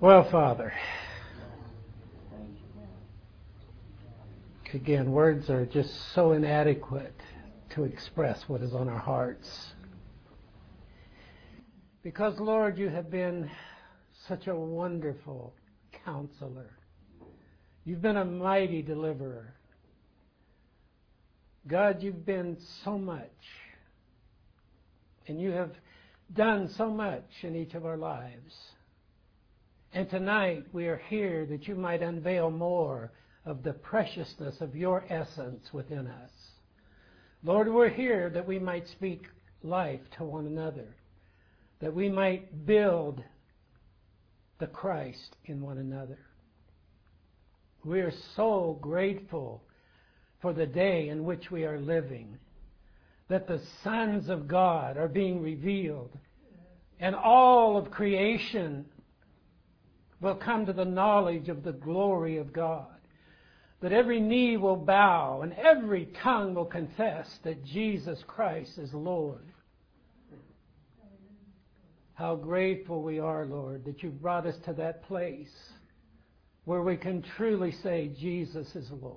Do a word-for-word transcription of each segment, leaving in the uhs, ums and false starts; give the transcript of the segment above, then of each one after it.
Well, Father, again, words are just so inadequate to express what is on our hearts. Because, Lord, you have been such a wonderful counselor. You've been a mighty deliverer. God, you've been so much. And you have done so much in each of our lives. And tonight we are here that you might unveil more of the preciousness of your essence within us. Lord, we're here that we might speak life to one another, that we might build the Christ in one another. We are so grateful for the day in which we are living, that the sons of God are being revealed, and all of creation will come to the knowledge of the glory of God. That every knee will bow and every tongue will confess that Jesus Christ is Lord. How grateful we are, Lord, that you brought us to that place where we can truly say Jesus is Lord.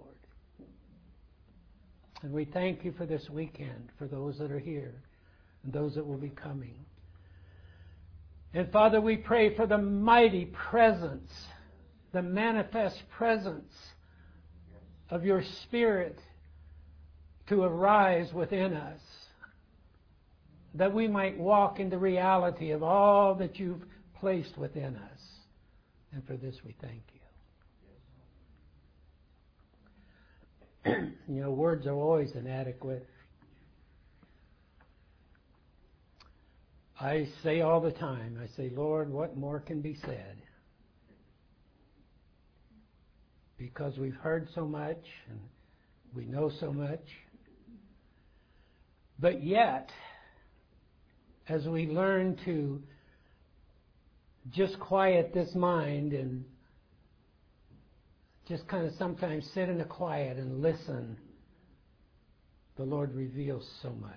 And we thank you for this weekend, for those that are here and those that will be coming. And Father, we pray for the mighty presence, the manifest presence of your Spirit to arise within us, that we might walk in the reality of all that you've placed within us. And for this we thank you. You know, words are always inadequate. I say all the time, I say, Lord, what more can be said? Because we've heard so much and we know so much. But yet, as we learn to just quiet this mind and just kind of sometimes sit in the quiet and listen, the Lord reveals so much.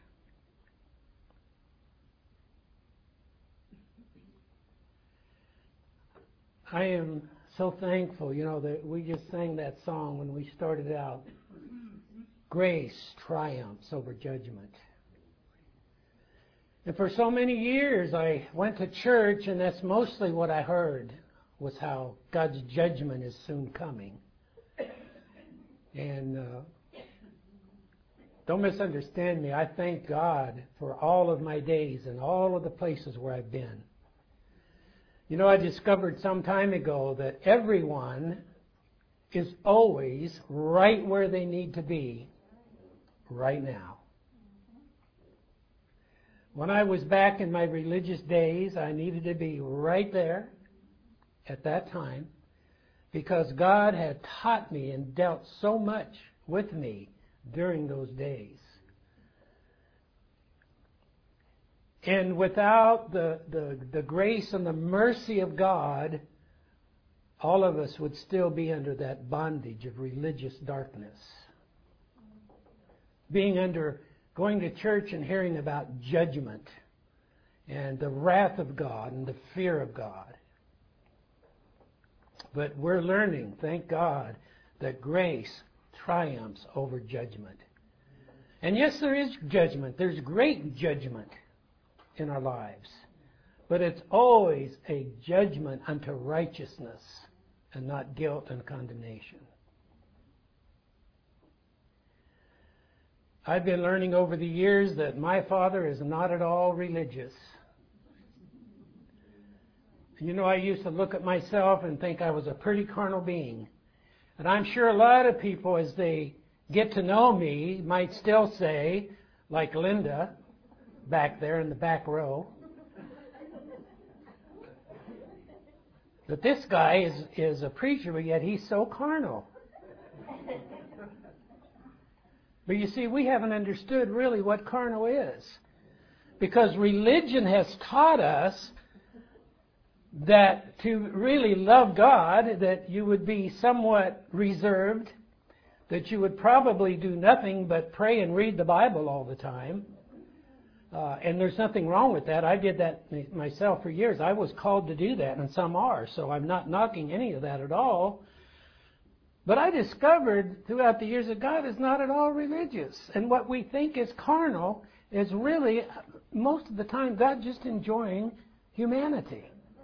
I am so thankful, you know, that we just sang that song when we started out. Grace triumphs over judgment. And for so many years I went to church, and that's mostly what I heard, was how God's judgment is soon coming. And uh, don't misunderstand me. I thank God for all of my days and all of the places where I've been. You know, I discovered some time ago that everyone is always right where they need to be right now. When I was back in my religious days, I needed to be right there at that time because God had taught me and dealt so much with me during those days. And without the, the, the grace and the mercy of God, all of us would still be under that bondage of religious darkness. Being under, going to church and hearing about judgment and the wrath of God and the fear of God. But we're learning, thank God, that grace triumphs over judgment. And yes, there is judgment. There's great judgment in our lives. But it's always a judgment unto righteousness and not guilt and condemnation. I've been learning over the years that my father is not at all religious. You know, I used to look at myself and think I was a pretty carnal being. And I'm sure a lot of people, as they get to know me, might still say, like Linda, back there in the back row, that this guy is, is a preacher, but yet he's so carnal. But you see, we haven't understood really what carnal is. Because religion has taught us that to really love God, that you would be somewhat reserved, that you would probably do nothing but pray and read the Bible all the time, Uh, and there's nothing wrong with that. I did that myself for years. I was called to do that, and some are. So I'm not knocking any of that at all. But I discovered throughout the years that God is not at all religious. And what we think is carnal is really, most of the time, God just enjoying humanity.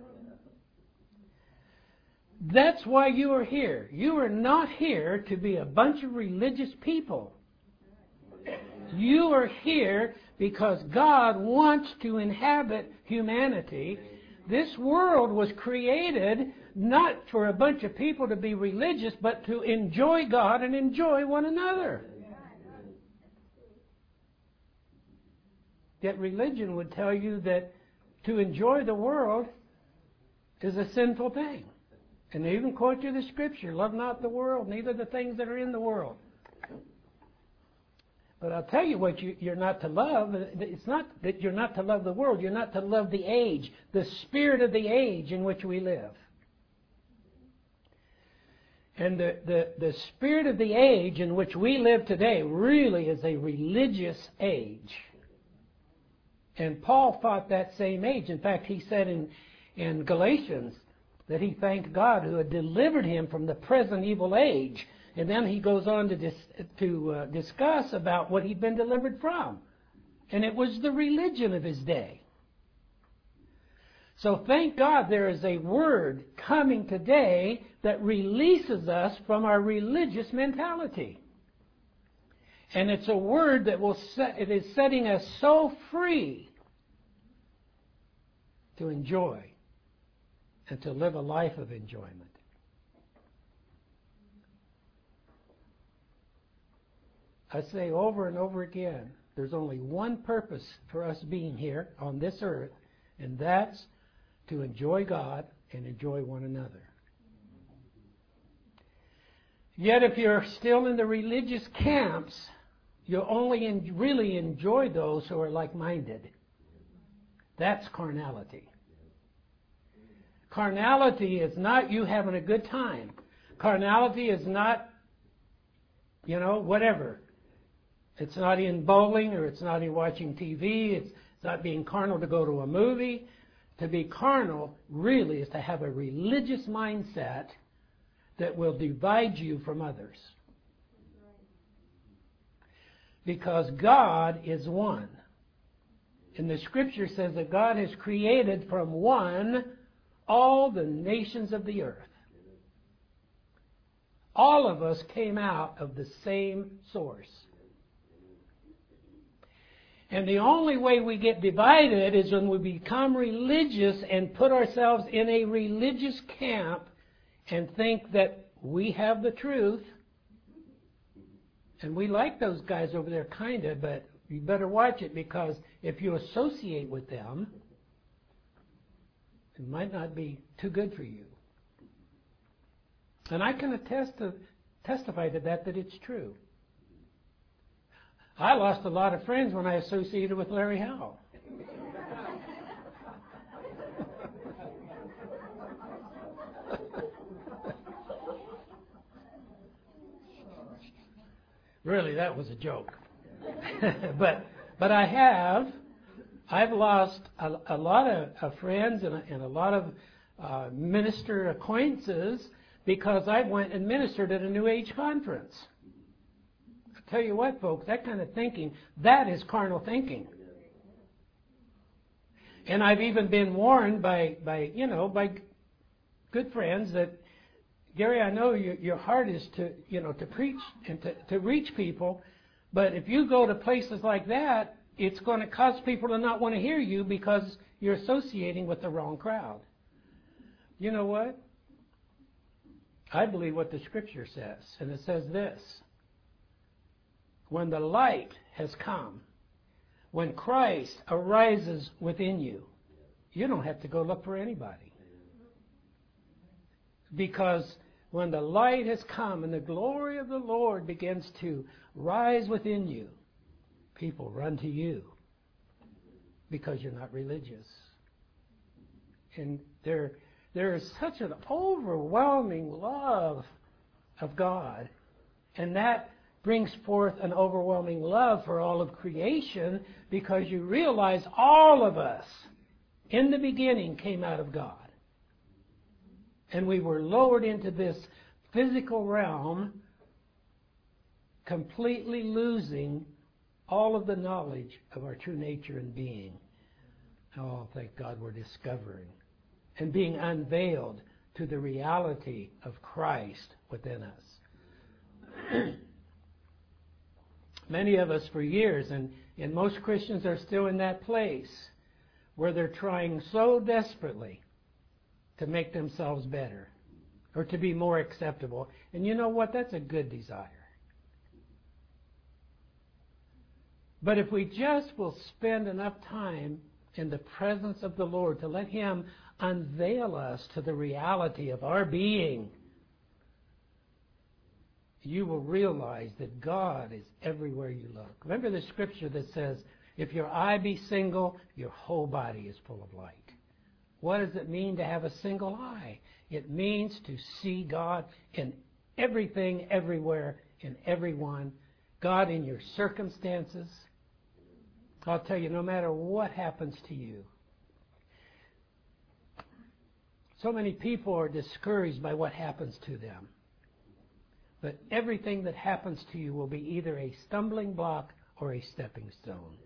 That's why you are here. You are not here to be a bunch of religious people. You are here because God wants to inhabit humanity. This world was created not for a bunch of people to be religious, but to enjoy God and enjoy one another. Yet religion would tell you that to enjoy the world is a sinful thing. And they even quote you the scripture, love not the world, neither the things that are in the world. But I'll tell you what you, you're not to love. It's not that you're not to love the world. You're not to love the age, the spirit of the age in which we live. And the, the, the spirit of the age in which we live today really is a religious age. And Paul fought that same age. In fact, he said in, in Galatians that he thanked God who had delivered him from the present evil age. And then he goes on to, dis, to uh, discuss about what he'd been delivered from. And it was the religion of his day. So thank God there is a word coming today that releases us from our religious mentality. And it's a word that will set, it is setting us so free to enjoy and to live a life of enjoyment. I say over and over again, there's only one purpose for us being here on this earth, and that's to enjoy God and enjoy one another. Yet if you're still in the religious camps, you'll only en- really enjoy those who are like-minded. That's carnality. Carnality is not you having a good time. Carnality is not, you know, whatever. It's not in bowling or it's not in watching T V. It's not being carnal to go to a movie. To be carnal really is to have a religious mindset that will divide you from others. Because God is one. And the scripture says that God has created from one all the nations of the earth. All of us came out of the same source. And the only way we get divided is when we become religious and put ourselves in a religious camp and think that we have the truth. And we like those guys over there, kind of, but you better watch it, because if you associate with them, it might not be too good for you. And I can attest to, testify to that, that it's true. I lost a lot of friends when I associated with Larry Howell. Really, that was a joke. but but I have, I've lost a, a lot of, of friends and a, and a lot of uh, minister acquaintances because I went and ministered at a New Age conference. I tell you what, folks, that kind of thinking, that is carnal thinking. And I've even been warned by, by you know, by good friends that, Gary, I know your, your heart is to, you know, to preach and to, to reach people, but if you go to places like that, it's going to cause people to not want to hear you because you're associating with the wrong crowd. You know what? I believe what the Scripture says, and it says this: when the light has come, when Christ arises within you, you don't have to go look for anybody. Because when the light has come and the glory of the Lord begins to rise within you, people run to you because you're not religious. And there, there is such an overwhelming love of God. And that brings forth an overwhelming love for all of creation, because you realize all of us in the beginning came out of God. And we were lowered into this physical realm, completely losing all of the knowledge of our true nature and being. Oh, thank God we're discovering and being unveiled to the reality of Christ within us. Many of us for years, and, and most Christians are still in that place where they're trying so desperately to make themselves better or to be more acceptable. And you know what? That's a good desire. But if we just will spend enough time in the presence of the Lord to let Him unveil us to the reality of our being, you will realize that God is everywhere you look. Remember the scripture that says, if your eye be single, your whole body is full of light. What does it mean to have a single eye? It means to see God in everything, everywhere, in everyone. God in your circumstances. I'll tell you, no matter what happens to you. So many people are discouraged by what happens to them. But everything that happens to you will be either a stumbling block or a stepping stone.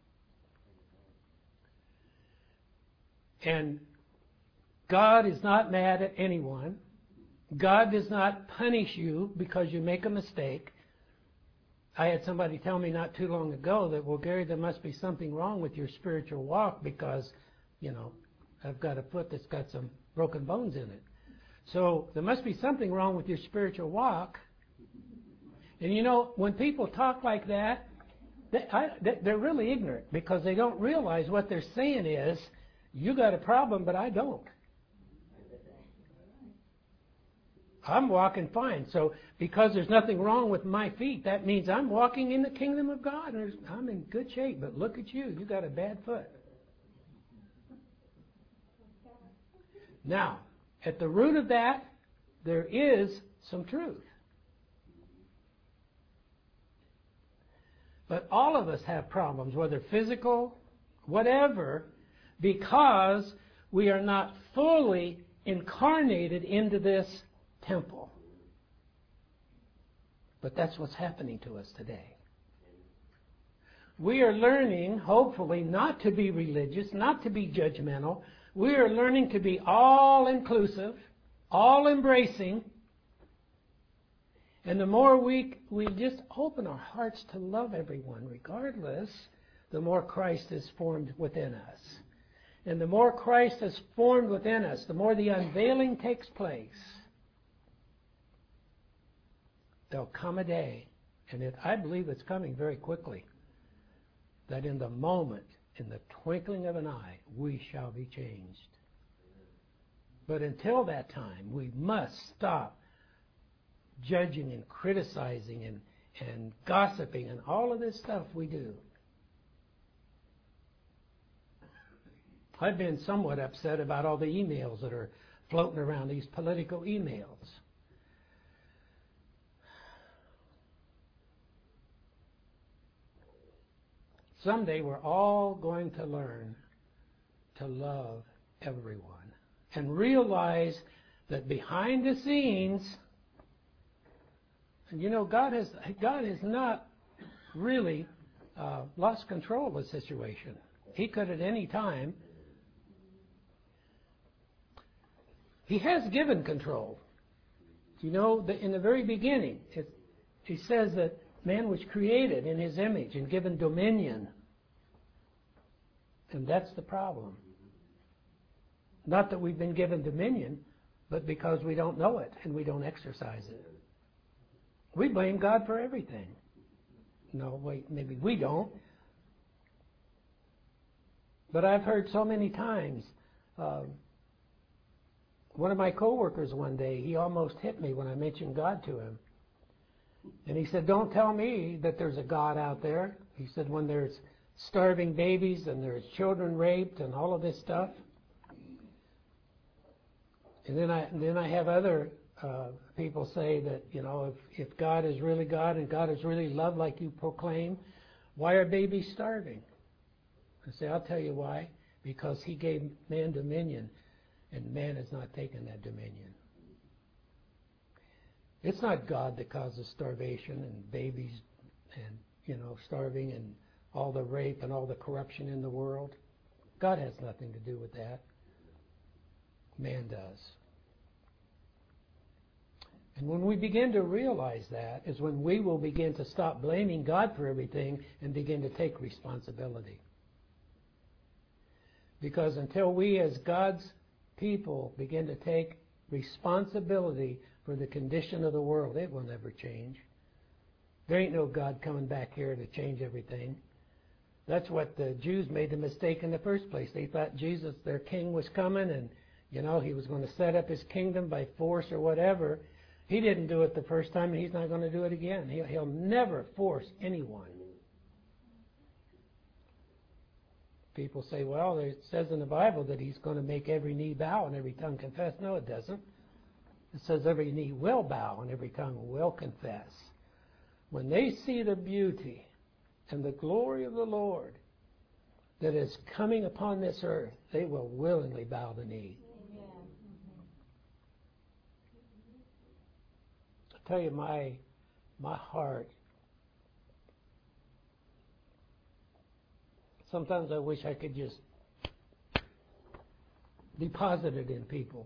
And God is not mad at anyone. God does not punish you because you make a mistake. I had somebody tell me not too long ago that, well, Gary, there must be something wrong with your spiritual walk because, you know, I've got a foot that's got some broken bones in it. So there must be something wrong with your spiritual walk. And you know, when people talk like that, they, I, they're really ignorant because they don't realize what they're saying is, you got a problem, but I don't. I'm walking fine. So because there's nothing wrong with my feet, that means I'm walking in the kingdom of God. And I'm in good shape. But look at you. You got a bad foot. Now, at the root of that, there is some truth. But all of us have problems, whether physical, whatever, because we are not fully incarnated into this temple. But that's what's happening to us today. We are learning, hopefully, not to be religious, not to be judgmental. We are learning to be all-inclusive, all-embracing. And the more we, we just open our hearts to love everyone, regardless, the more Christ is formed within us. And the more Christ is formed within us, the more the unveiling takes place. There'll come a day, and it, I believe it's coming very quickly, that in the moment, in the twinkling of an eye, we shall be changed. But until that time, we must stop judging and criticizing and, and gossiping and all of this stuff we do. I've been somewhat upset about all the emails that are floating around, these political emails. Someday we're all going to learn to love everyone and realize that behind the scenes, and you know, God has God has not really uh, lost control of the situation. He could at any time. He has given control. You know, the, in the very beginning, it, he says that man was created in His image and given dominion. And that's the problem. Not that we've been given dominion, but because we don't know it and we don't exercise it. We blame God for everything. No, wait, maybe we don't. But I've heard so many times, uh, one of my coworkers one day, he almost hit me when I mentioned God to him. And he said, don't tell me that there's a God out there. He said, when there's starving babies and there's children raped and all of this stuff. And then I, and then I have other uh, people say that, you know, if, if God is really God and God is really love like you proclaim, why are babies starving? I say, I'll tell you why. Because he gave man dominion, and man has not taken that dominion. It's not God that causes starvation and babies and, you know, starving and all the rape and all the corruption in the world. God has nothing to do with that. Man does. And when we begin to realize that is when we will begin to stop blaming God for everything and begin to take responsibility. Because until we as God's people begin to take responsibility for the condition of the world, it will never change. There ain't no God coming back here to change everything. That's what the Jews made the mistake in the first place. They thought Jesus, their king, was coming and, you know, he was going to set up his kingdom by force or whatever. He didn't do it the first time, and he's not going to do it again. He'll, he'll never force anyone. People say, well, it says in the Bible that he's going to make every knee bow and every tongue confess. No, it doesn't. It says every knee will bow and every tongue will confess. When they see the beauty and the glory of the Lord that is coming upon this earth, they will willingly bow the knee. Amen. I tell you, my my heart, sometimes I wish I could just deposit it in people.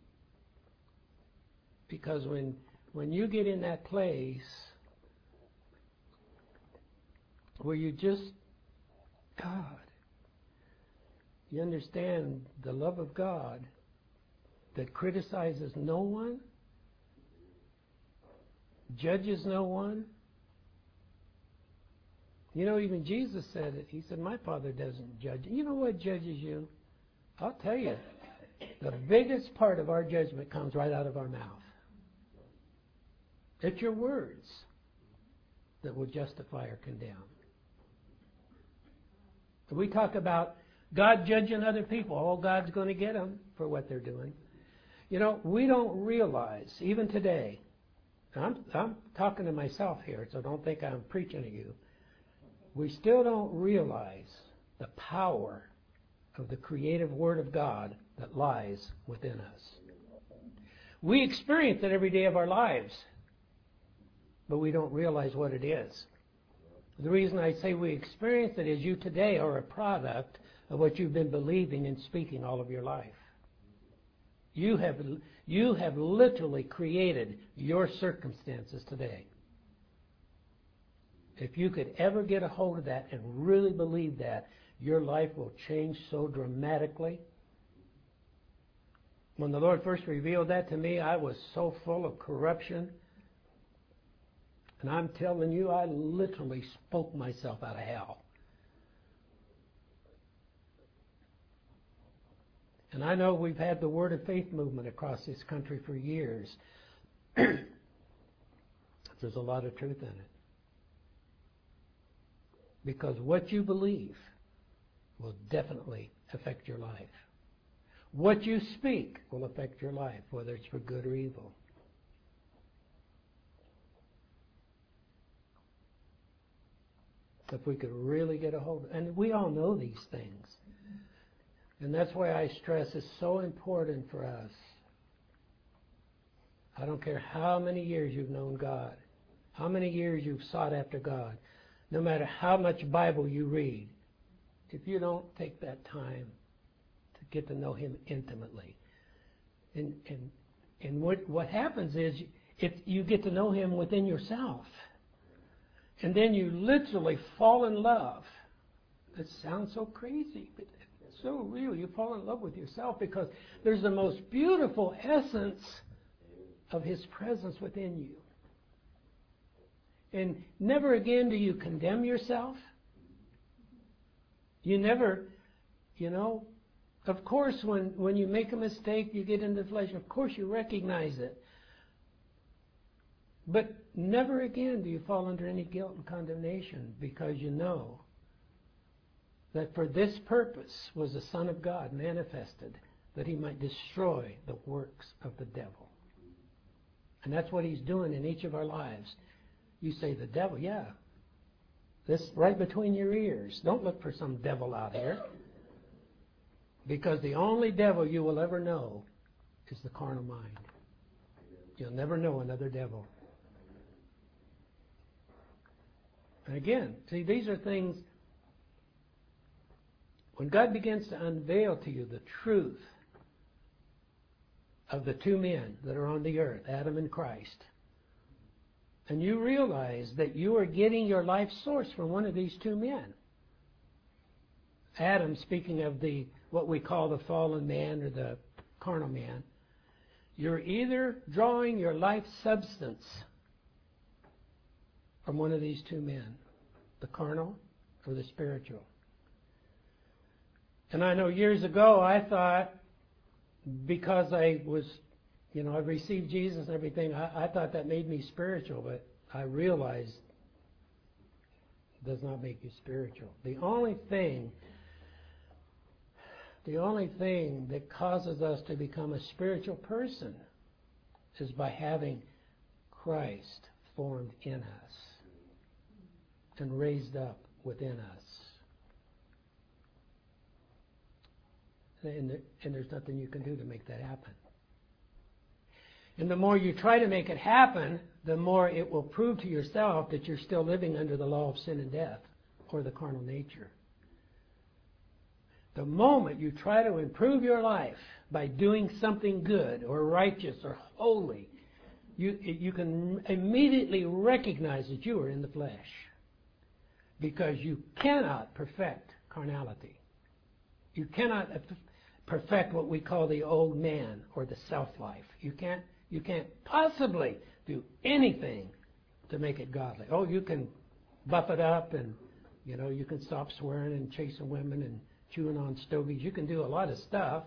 Because when when you get in that place where you just, God, you understand the love of God that criticizes no one, judges no one. You know, even Jesus said it. He said, my Father doesn't judge. You know what judges you? I'll tell you, the biggest part of our judgment comes right out of our mouth. It's your words that will justify or condemn. We talk about God judging other people. Oh, God's going to get them for what they're doing. You know, we don't realize, even today, I'm, I'm talking to myself here, so don't think I'm preaching to you. We still don't realize the power of the creative Word of God that lies within us. We experience it every day of our lives, but we don't realize what it is. The reason I say we experience it is you today are a product of what you've been believing and speaking all of your life. You have, you have literally created your circumstances today. If you could ever get a hold of that and really believe that, your life will change so dramatically. When the Lord first revealed that to me, I was so full of corruption. And I'm telling you, I literally spoke myself out of hell. And I know we've had the Word of Faith movement across this country for years. There's a lot of truth in it. Because what you believe will definitely affect your life. What you speak will affect your life, whether it's for good or evil. If we could really get a hold of it. And we all know these things. And that's why I stress it's so important for us. I don't care how many years you've known God, how many years you've sought after God, no matter how much Bible you read, if you don't take that time to get to know Him intimately. And, and, and what, what happens is if you get to know Him within yourself, and then you literally fall in love. It sounds so crazy, but it's so real. You fall in love with yourself because there's the most beautiful essence of His presence within you. And never again do you condemn yourself. You never, you know, of course when, when you make a mistake, you get into the flesh. Of course you recognize it. But never again do you fall under any guilt and condemnation because you know that for this purpose was the Son of God manifested, that He might destroy the works of the devil. And that's what he's doing in each of our lives. You say, the devil, yeah. This right between your ears. Don't look for some devil out here. Because the only devil you will ever know is the carnal mind. You'll never know another devil. And again, see, these are things, when God begins to unveil to you the truth of the two men that are on the earth, Adam and Christ, and you realize that you are getting your life source from one of these two men. Adam, speaking of the what we call the fallen man or the carnal man, you're either drawing your life substance from one of these two men, the carnal or the spiritual. And I know years ago I thought, because I was, you know, I received Jesus and everything, I, I thought that made me spiritual, but I realized it does not make you spiritual. The only thing, the only thing that causes us to become a spiritual person is by having Christ formed in us and raised up within us. And, and there's nothing you can do to make that happen. And the more you try to make it happen, the more it will prove to yourself that you're still living under the law of sin and death, or the carnal nature. The moment you try to improve your life by doing something good or righteous or holy, you, you can immediately recognize that you are in the flesh. Because you cannot perfect carnality. You cannot perfect what we call the old man or the self-life. You can't, you can't possibly do anything to make it godly. Oh, you can buff it up and, you know, you can stop swearing and chasing women and chewing on stogies. You can do a lot of stuff.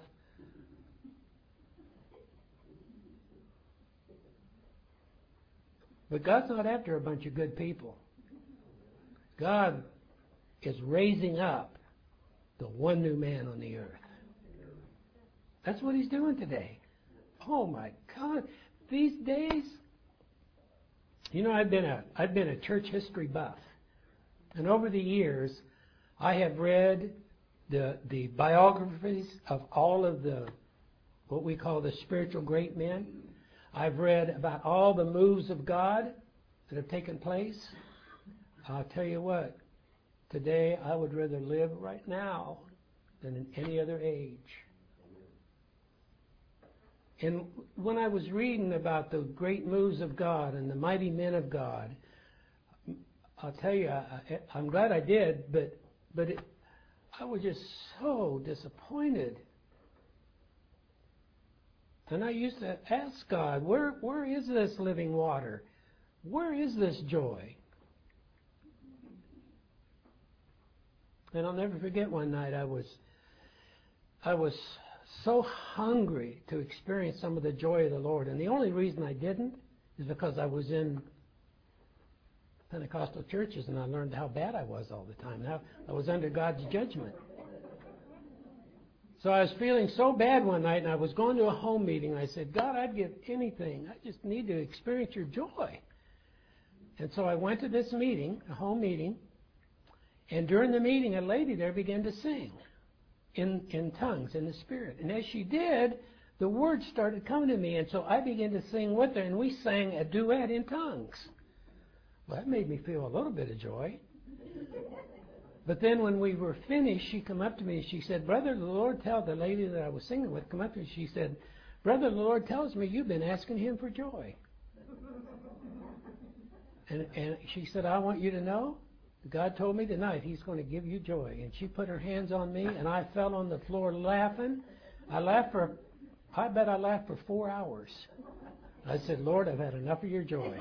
But God's not after a bunch of good people. God is raising up the one new man on the earth. That's what he's doing today. Oh my God. These days, you know, I've been a I've been a church history buff. And over the years, I have read the the biographies of all of the what we call the spiritual great men. I've read about all the moves of God that have taken place. I'll tell you what, today I would rather live right now than in any other age. And when I was reading about the great moves of God and the mighty men of God, I'll tell you, I, I'm glad I did, but but it, I was just so disappointed. And I used to ask God, where where is this living water? Where is this joy? And I'll never forget one night I was I was so hungry to experience some of the joy of the Lord. And the only reason I didn't is because I was in Pentecostal churches and I learned how bad I was all the time. Now I was under God's judgment. So I was feeling so bad one night and I was going to a home meeting. I said, God, I'd give anything. I just need to experience your joy. And so I went to this meeting, a home meeting. And during the meeting, a lady there began to sing in, in tongues, in the Spirit. And as she did, the words started coming to me. And so I began to sing with her, and we sang a duet in tongues. Well, that made me feel a little bit of joy. But then when we were finished, she came up to me and she said, Brother, the Lord tells the lady that I was singing with, come up to me, she said, Brother, the Lord tells me you've been asking him for joy. And, and she said, I want you to know, God told me tonight he's going to give you joy. And she put her hands on me, and I fell on the floor laughing. I laughed for, I bet I laughed for four hours. I said, Lord, I've had enough of your joy.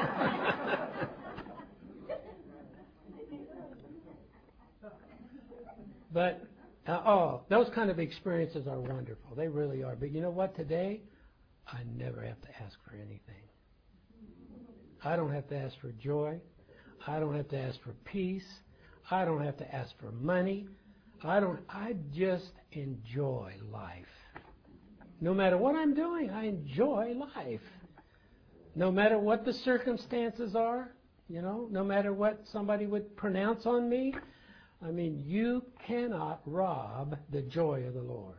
But, uh, oh, those kind of experiences are wonderful. They really are. But you know what? Today, I never have to ask for anything. I don't have to ask for joy. I don't have to ask for peace. I don't have to ask for money. I don't. I just enjoy life. No matter what I'm doing, I enjoy life. No matter what the circumstances are, you know, no matter what somebody would pronounce on me, I mean, you cannot rob the joy of the Lord.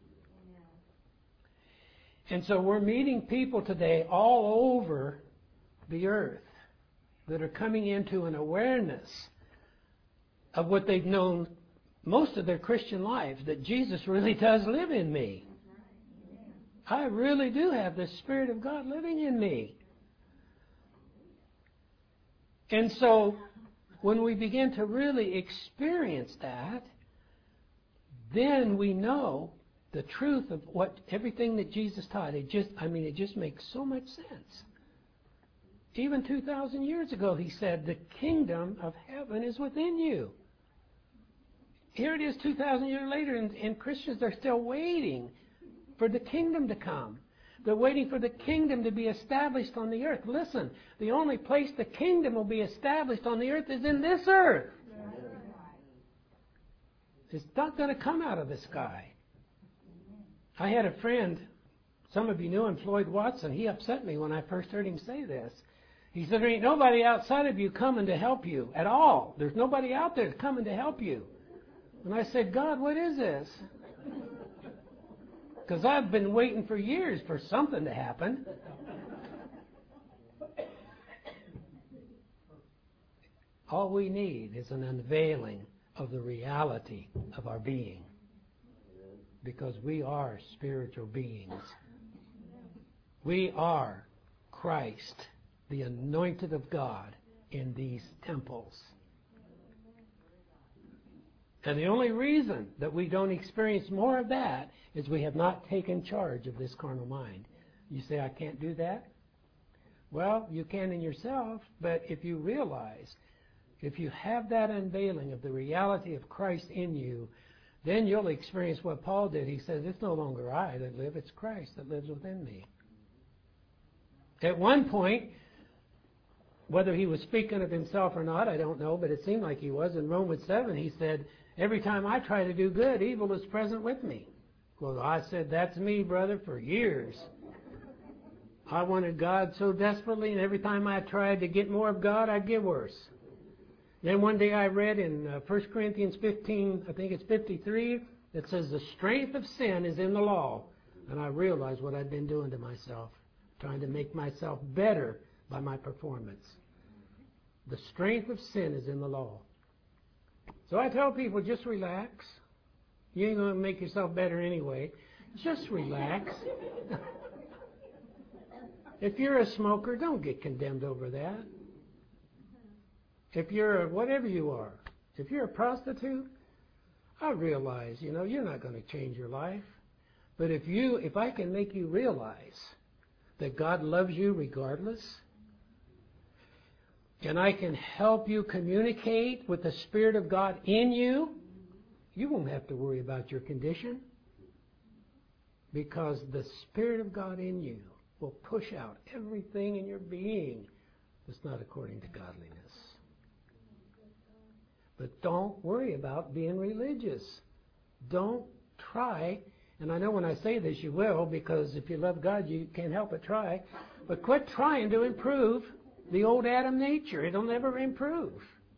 And so we're meeting people today all over the earth that are coming into an awareness of what they've known most of their Christian lives, that Jesus really does live in me. I really do have the Spirit of God living in me. And so when we begin to really experience that, then we know the truth of what everything that Jesus taught. It just, I mean, it just makes so much sense. Even two thousand years ago, he said, the kingdom of heaven is within you. Here it is two thousand years later, and, and Christians are still waiting for the kingdom to come. They're waiting for the kingdom to be established on the earth. Listen, the only place the kingdom will be established on the earth is in this earth. It's not going to come out of the sky. I had a friend, some of you knew him, Floyd Watson. He upset me when I first heard him say this. He said, there ain't nobody outside of you coming to help you at all. There's nobody out there coming to help you. And I said, God, what is this? Because I've been waiting for years for something to happen. All we need is an unveiling of the reality of our being. Because we are spiritual beings. We are Christ, the anointed of God, in these temples. And the only reason that we don't experience more of that is we have not taken charge of this carnal mind. You say, I can't do that? Well, you can in yourself, but if you realize, if you have that unveiling of the reality of Christ in you, then you'll experience what Paul did. He says, it's no longer I that live, it's Christ that lives within me. At one point, whether he was speaking of himself or not, I don't know, but it seemed like he was. In Romans seven, he said, every time I try to do good, evil is present with me. Well, I said, that's me, brother, for years. I wanted God so desperately, and every time I tried to get more of God, I'd get worse. Then one day I read in uh, First Corinthians fifteen, I think it's fifty-three, that says the strength of sin is in the law. And I realized what I'd been doing to myself, trying to make myself better by my performance. The strength of sin is in the law. So I tell people, just relax. You ain't going to make yourself better anyway. Just relax. If you're a smoker, don't get condemned over that. If you're a, whatever you are, if you're a prostitute, I realize, you know, you're not going to change your life. But if you, if I can make you realize that God loves you regardless, and I can help you communicate with the Spirit of God in you, you won't have to worry about your condition, because the Spirit of God in you will push out everything in your being that's not according to godliness. But don't worry about being religious. Don't try, and I know when I say this you will, because if you love God you can't help but try, but quit trying to improve the old Adam nature. It'll never improve.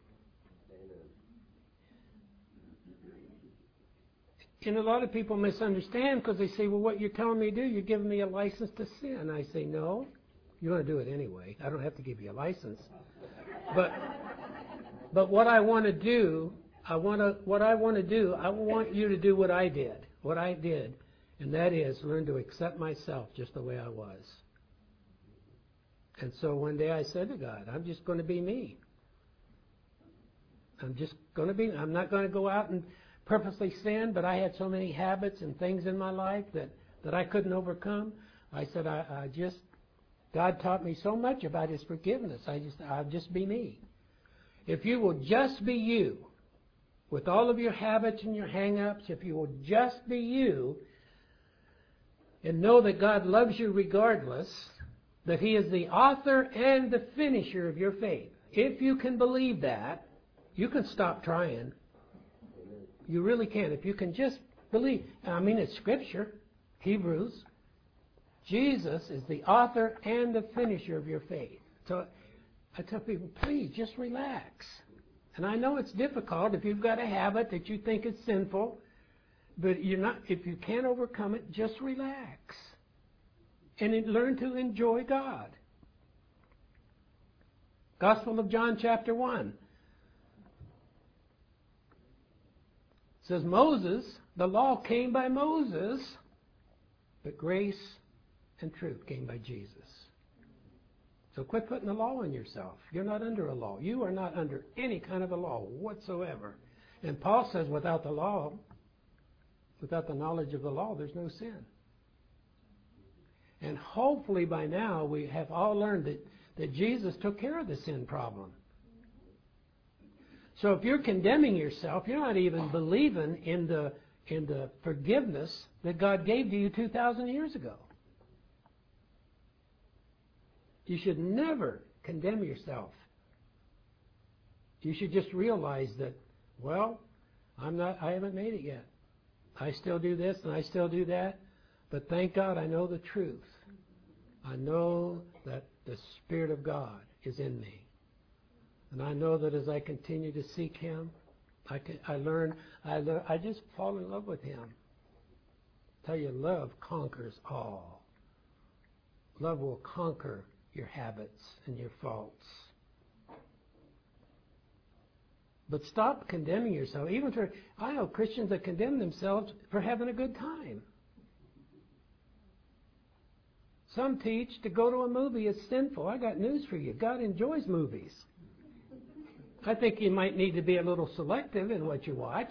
And a lot of people misunderstand because they say, well, what you're telling me to do, you're giving me a license to sin. I say, no, you're going to do it anyway. I don't have to give you a license. But but what I want to do, I want to what I want to do, I want you to do what I did, what I did, and that is learn to accept myself just the way I was. And so one day I said to God, I'm just going to be me. I'm just going to be, I'm not going to go out and purposely sin, but I had so many habits and things in my life that, that I couldn't overcome. I said, I, I just, God taught me so much about His forgiveness. I just, I'll just be me. If you will just be you, with all of your habits and your hang-ups, if you will just be you, and know that God loves you regardless, that He is the author and the finisher of your faith. If you can believe that, you can stop trying. You really can. If you can just believe. I mean, it's Scripture. Hebrews Jesus is the author and the finisher of your faith. So I tell people, please, just relax. And I know it's difficult if you've got a habit that you think is sinful, but you're not. If you can't overcome it, just relax and learn to enjoy God. Gospel of John chapter one. It says Moses, the law came by Moses, but grace and truth came by Jesus. So quit putting the law on yourself. You're not under a law. You are not under any kind of a law whatsoever. And Paul says without the law, without the knowledge of the law, there's no sin. And hopefully by now we have all learned that, that Jesus took care of the sin problem. So if you're condemning yourself, you're not even believing in the in the forgiveness that God gave to you two thousand years ago. You should never condemn yourself. You should just realize that, well, I'm not I haven't made it yet. I still do this and I still do that, but thank God I know the truth. I know that the Spirit of God is in me. And I know that as I continue to seek Him, I, can, I learn, I learn, I just fall in love with Him. I tell you, love conquers all. Love will conquer your habits and your faults. But stop condemning yourself. Even for, I know Christians that condemn themselves for having a good time. Some teach to go to a movie is sinful. I got news for you. God enjoys movies. I think you might need to be a little selective in what you watch.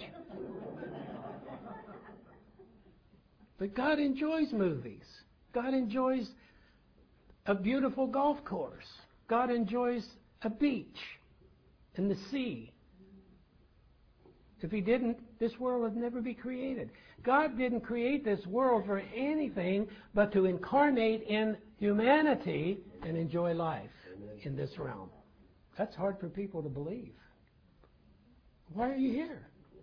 But God enjoys movies. God enjoys a beautiful golf course. God enjoys a beach and the sea. If He didn't, this world would never be created. God didn't create this world for anything but to incarnate in humanity and enjoy life in this realm. That's hard for people to believe. Why are you here?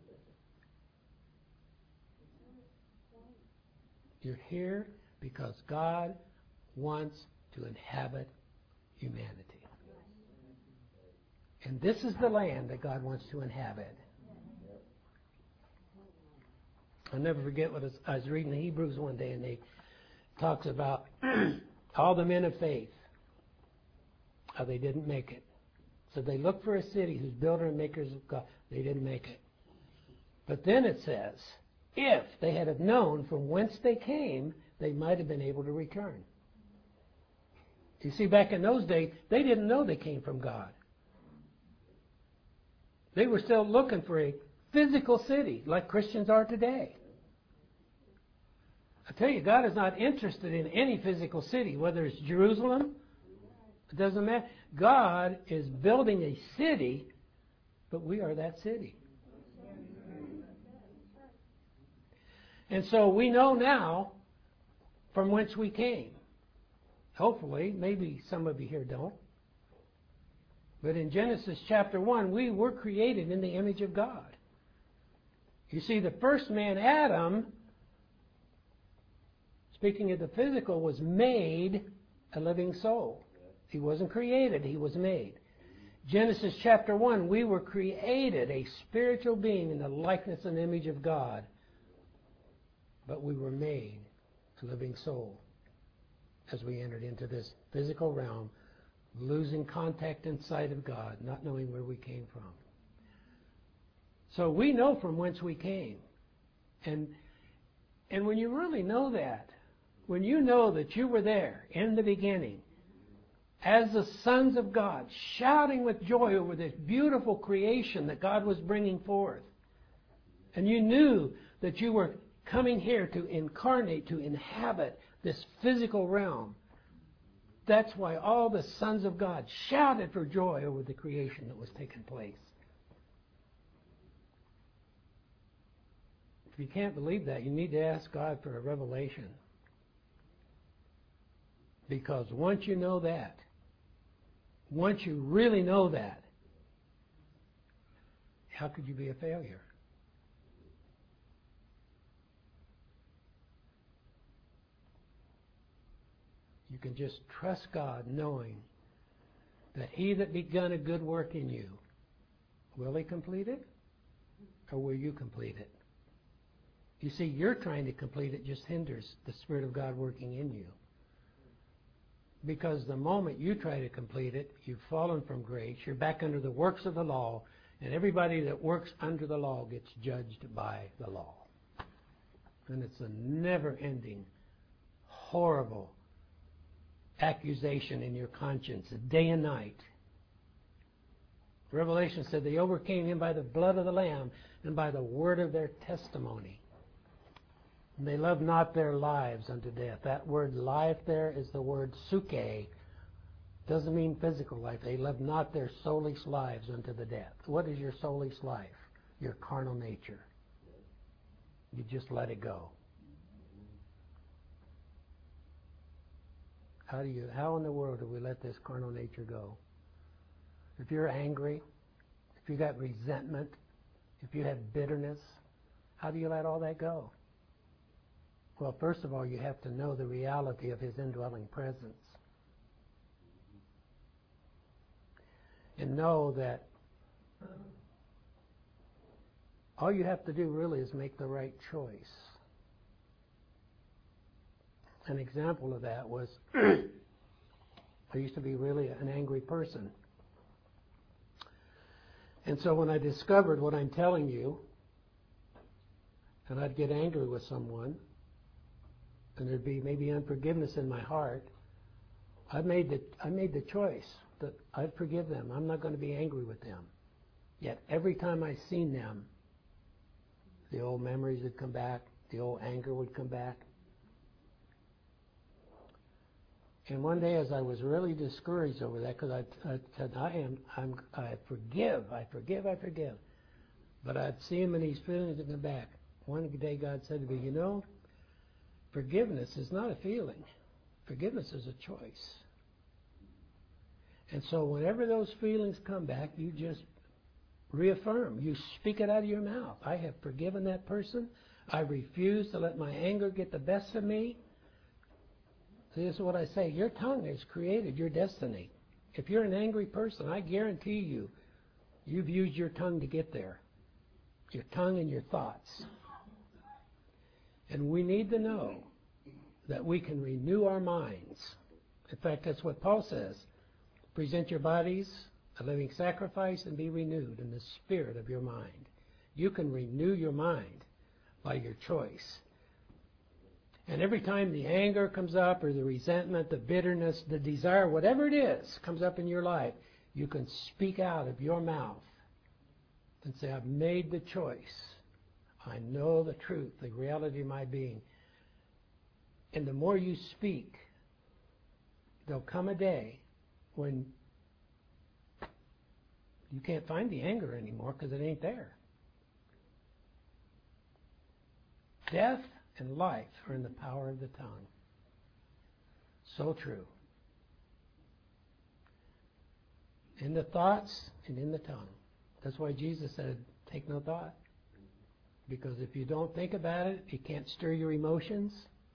You're here because God wants to inhabit humanity. And this is the land that God wants to inhabit. I'll never forget what I was reading in Hebrews one day, and they talks about all the men of faith, how they didn't make it. So they looked for a city whose builder and makers of God. They didn't make it. But then it says, if they had have known from whence they came, they might have been able to return. You see, back in those days, they didn't know they came from God. They were still looking for a physical city like Christians are today. I tell you, God is not interested in any physical city, whether it's Jerusalem. It doesn't matter. God is building a city, but we are that city. And so we know now from whence we came. Hopefully, maybe some of you here don't. But in Genesis chapter one, we were created in the image of God. You see, the first man, Adam, speaking of the physical, was made a living soul. He wasn't created, he was made. Genesis chapter one, we were created a spiritual being in the likeness and image of God. But we were made a living soul as we entered into this physical realm, losing contact and sight of God, not knowing where we came from. So we know from whence we came. And, and when you really know that, when you know that you were there in the beginning, as the sons of God, shouting with joy over this beautiful creation that God was bringing forth, and you knew that you were coming here to incarnate, to inhabit this physical realm, that's why all the sons of God shouted for joy over the creation that was taking place. If you can't believe that, you need to ask God for a revelation. Because once you know that, once you really know that, how could you be a failure? You can just trust God knowing that He that begun a good work in you, will He complete it? Or will you complete it? You see, you're trying to complete it just hinders the Spirit of God working in you. Because the moment you try to complete it, you've fallen from grace, you're back under the works of the law, and everybody that works under the law gets judged by the law. And it's a never-ending, horrible accusation in your conscience, day and night. Revelation said they overcame Him by the blood of the Lamb and by the word of their testimony. And they loved not their lives unto death. That word life there is the word suke. Doesn't mean physical life. They loved not their soulish lives unto the death. What is your soulish life? Your carnal nature. You just let it go. How do you? How in the world do we let this carnal nature go? If you're angry, if you got resentment, if you have bitterness, how do you let all that go? Well, first of all, you have to know the reality of His indwelling presence. And know that all you have to do really is make the right choice. An example of that was, I used to be really an angry person. And so when I discovered what I'm telling you, and I'd get angry with someone, and there'd be maybe unforgiveness in my heart, I made the I made the choice that I'd forgive them. I'm not going to be angry with them. Yet every time I seen them, the old memories would come back, the old anger would come back. And one day, as I was really discouraged over that, because I, I said, I am, I'm, I forgive, I forgive, I forgive. But I'd see him and these feelings would come back. One day God said to me, you know, forgiveness is not a feeling. Forgiveness is a choice. And so whenever those feelings come back, you just reaffirm. You speak it out of your mouth. I have forgiven that person. I refuse to let my anger get the best of me. See, this is what I say. Your tongue has created your destiny. If you're an angry person, I guarantee you, you've used your tongue to get there. Your tongue and your thoughts. And we need to know that we can renew our minds. In fact, that's what Paul says. Present your bodies a living sacrifice and be renewed in the spirit of your mind. You can renew your mind by your choice. And every time the anger comes up or the resentment, the bitterness, the desire, whatever it is, comes up in your life, you can speak out of your mouth and say, I've made the choice. I know the truth, the reality of my being. And the more you speak, there'll come a day when you can't find the anger anymore because it ain't there. Death and life are in the power of the tongue. So true. In the thoughts and in the tongue. That's why Jesus said, take no thought. Because if you don't think about it, it can't stir your emotions.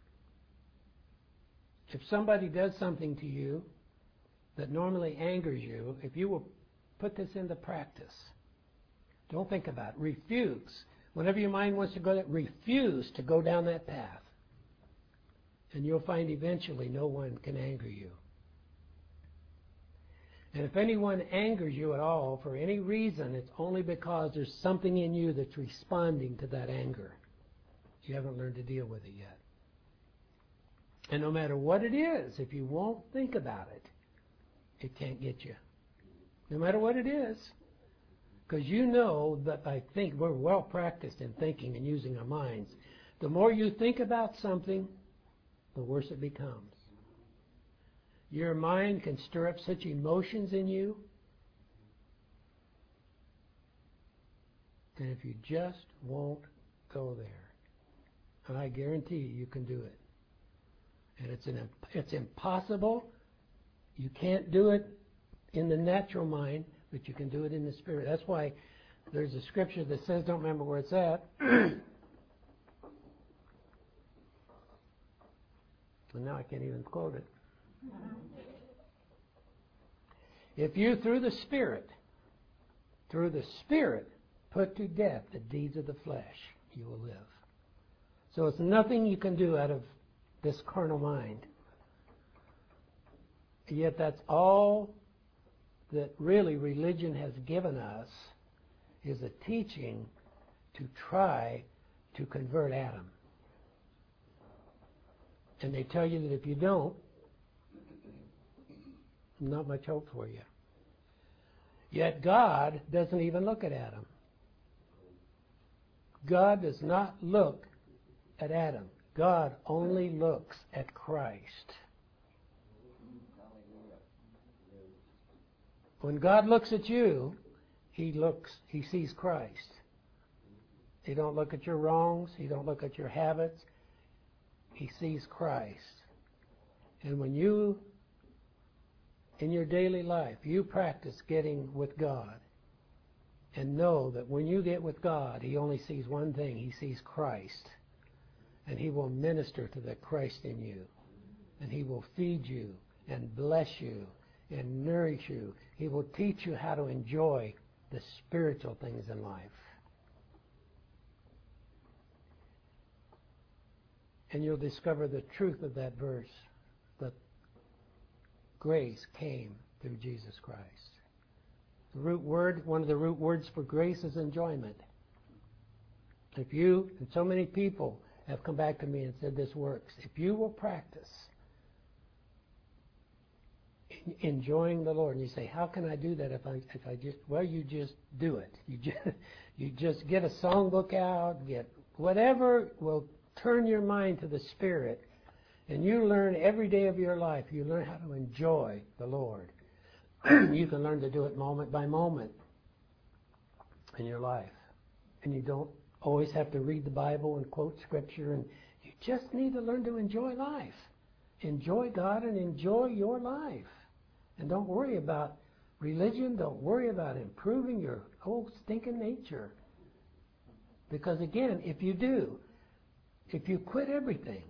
If somebody does something to you that normally angers you, if you will put this into practice, don't think about it. Refuse. Whenever your mind wants to go there, refuse to go down that path. And you'll find eventually no one can anger you. And if anyone angers you at all for any reason, it's only because there's something in you that's responding to that anger. You haven't learned to deal with it yet. And no matter what it is, if you won't think about it, it can't get you. No matter what it is. Because you know that I think we're well practiced in thinking and using our minds. The more you think about something, the worse it becomes. Your mind can stir up such emotions in you that if you just won't go there, and I guarantee you, you can do it. And it's an, it's impossible. You can't do it in the natural mind, but you can do it in the spirit. That's why there's a scripture that says, don't remember where it's at, and now I can't even quote it. If you, through the Spirit, through the Spirit, put to death the deeds of the flesh, you will live. So it's nothing you can do out of this carnal mind. Yet that's all that really religion has given us, is a teaching to try to convert Adam. And they tell you that if you don't, not much hope for you. Yet God doesn't even look at Adam. God does not look at Adam. God only looks at Christ. When God looks at you, He looks, He sees Christ. He don't look at your wrongs. He don't look at your habits. He sees Christ. And when you, in your daily life, you practice getting with God, and know that when you get with God, He only sees one thing. He sees Christ. And He will minister to the Christ in you. And He will feed you and bless you and nourish you. He will teach you how to enjoy the spiritual things in life. And you'll discover the truth of that verse, that grace came through Jesus Christ. The root word, one of the root words for grace is enjoyment. If you, and so many people have come back to me and said this works, if you will practice enjoying the Lord, and you say, how can I do that if I if I just, well, you just do it. You just, you just get a songbook out, get whatever will turn your mind to the Spirit, and you learn every day of your life, you learn how to enjoy the Lord. You can learn to do it moment by moment in your life. And you don't always have to read the Bible and quote Scripture, and you just need to learn to enjoy life. Enjoy God and enjoy your life. And don't worry about religion. Don't worry about improving your whole stinking nature. Because again, if you do, if you quit everything,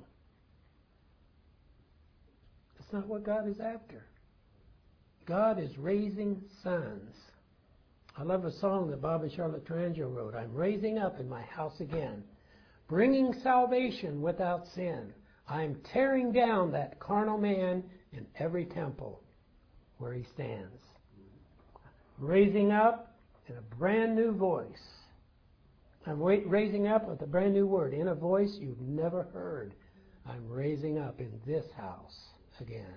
it's not what God is after. God is raising sons. I love a song that Bob and Charlotte Tarangio wrote. I'm raising up in my house again, bringing salvation without sin. I'm tearing down that carnal man in every temple where he stands. Raising up in a brand new voice. I'm raising up with a brand new word, in a voice you've never heard. I'm raising up in this house again.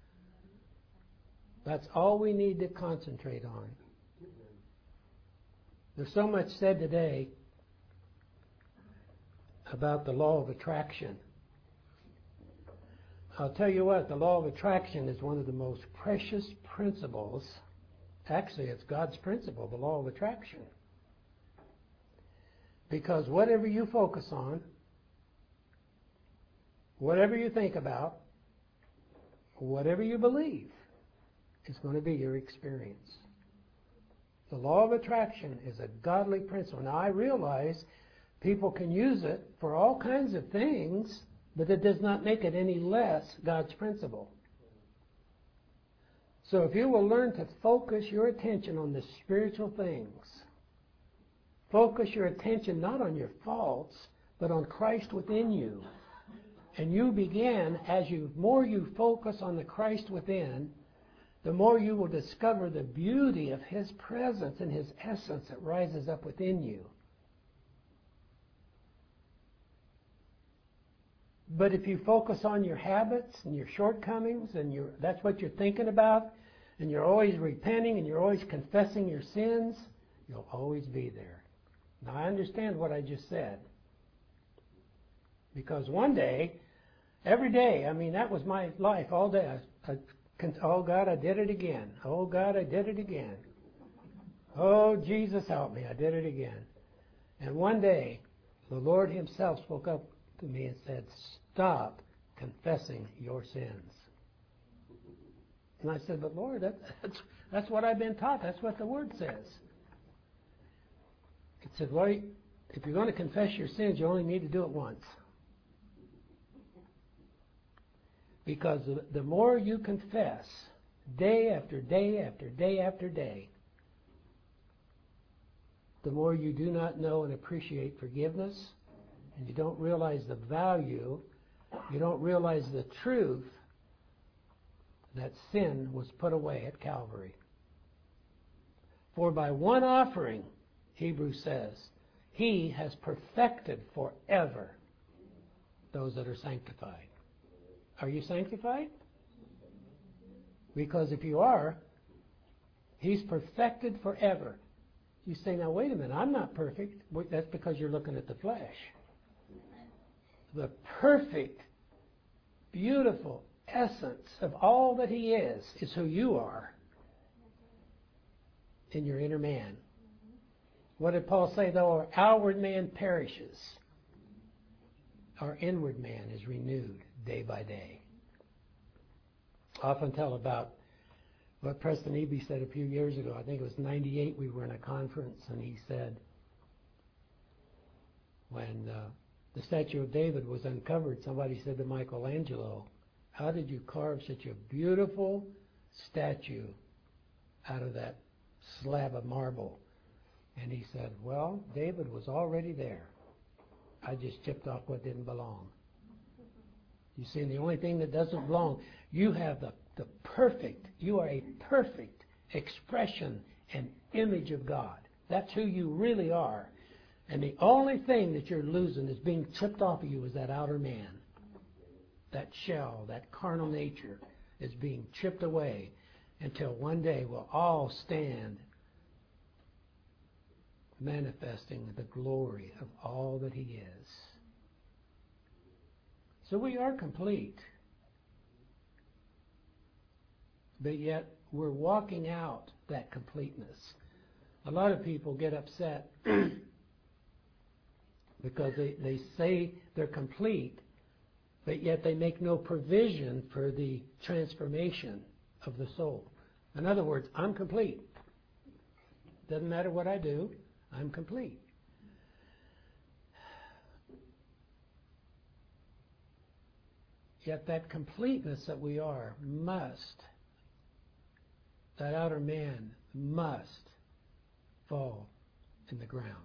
That's all we need to concentrate on. There's so much said today about the law of attraction. I'll tell you what, the law of attraction is one of the most precious principles. Actually, it's God's principle, the law of attraction. Because whatever you focus on, whatever you think about, whatever you believe, is going to be your experience. The law of attraction is a godly principle. Now, I realize people can use it for all kinds of things, but it does not make it any less God's principle. So if you will learn to focus your attention on the spiritual things, focus your attention not on your faults, but on Christ within you, and you begin, as you more you focus on the Christ within, the more you will discover the beauty of His presence and His essence that rises up within you. But if you focus on your habits and your shortcomings, and you're, that's what you're thinking about, and you're always repenting and you're always confessing your sins, you'll always be there. Now, I understand what I just said. Because one day, every day, I mean, that was my life all day. I, I, oh, God, I did it again. Oh, God, I did it again. Oh, Jesus, help me. I did it again. And one day, the Lord Himself spoke up to me and said, stop confessing your sins. And I said, but Lord, that, that's, that's what I've been taught. That's what the Word says. It said, well, if you're going to confess your sins, you only need to do it once. Because the more you confess, day after day after day after day, the more you do not know and appreciate forgiveness, and you don't realize the value, you don't realize the truth that sin was put away at Calvary. For by one offering, Hebrews says, He has perfected forever those that are sanctified. Are you sanctified? Because if you are, He's perfected forever. You say, now wait a minute, I'm not perfect. That's because you're looking at the flesh. The perfect, beautiful essence of all that He is, is who you are in your inner man. What did Paul say, though? Our outward man perishes, our inward man is renewed day by day. I often tell about what Preston Eby said a few years ago. I think it was ninety-eight, we were in a conference, and he said, when uh, the statue of David was uncovered, somebody said to Michelangelo, how did you carve such a beautiful statue out of that slab of marble? And he said, well, David was already there. I just chipped off what didn't belong. You see, and the only thing that doesn't belong, you have the, the perfect, you are a perfect expression and image of God. That's who you really are. And the only thing that you're losing is being chipped off of you is that outer man. That shell, that carnal nature is being chipped away until one day we'll all stand manifesting the glory of all that He is. So we are complete. But yet we're walking out that completeness. A lot of people get upset because they, they say they're complete, but yet they make no provision for the transformation of the soul. In other words, I'm complete. Doesn't matter what I do, I'm complete. Yet that completeness that we are must, that outer man must fall in the ground.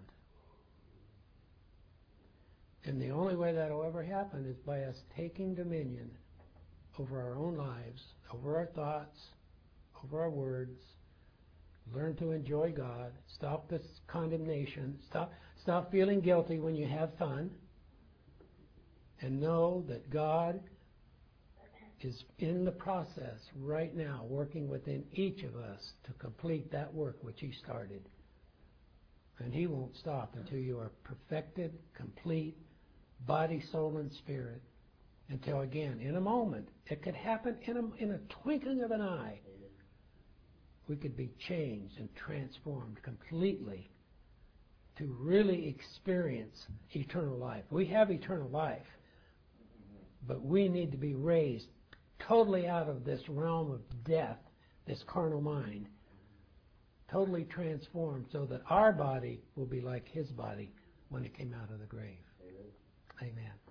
And the only way that will ever happen is by us taking dominion over our own lives, over our thoughts, over our words. Learn to enjoy God. Stop this condemnation. Stop, stop feeling guilty when you have fun. And know that God is in the process right now, working within each of us to complete that work which He started. And He won't stop until you are perfected, complete, body, soul, and spirit. Until again, in a moment, it could happen in a, in a twinkling of an eye. We could be changed and transformed completely to really experience eternal life. We have eternal life, but we need to be raised totally out of this realm of death, this carnal mind, totally transformed so that our body will be like His body when it came out of the grave. Amen. Amen.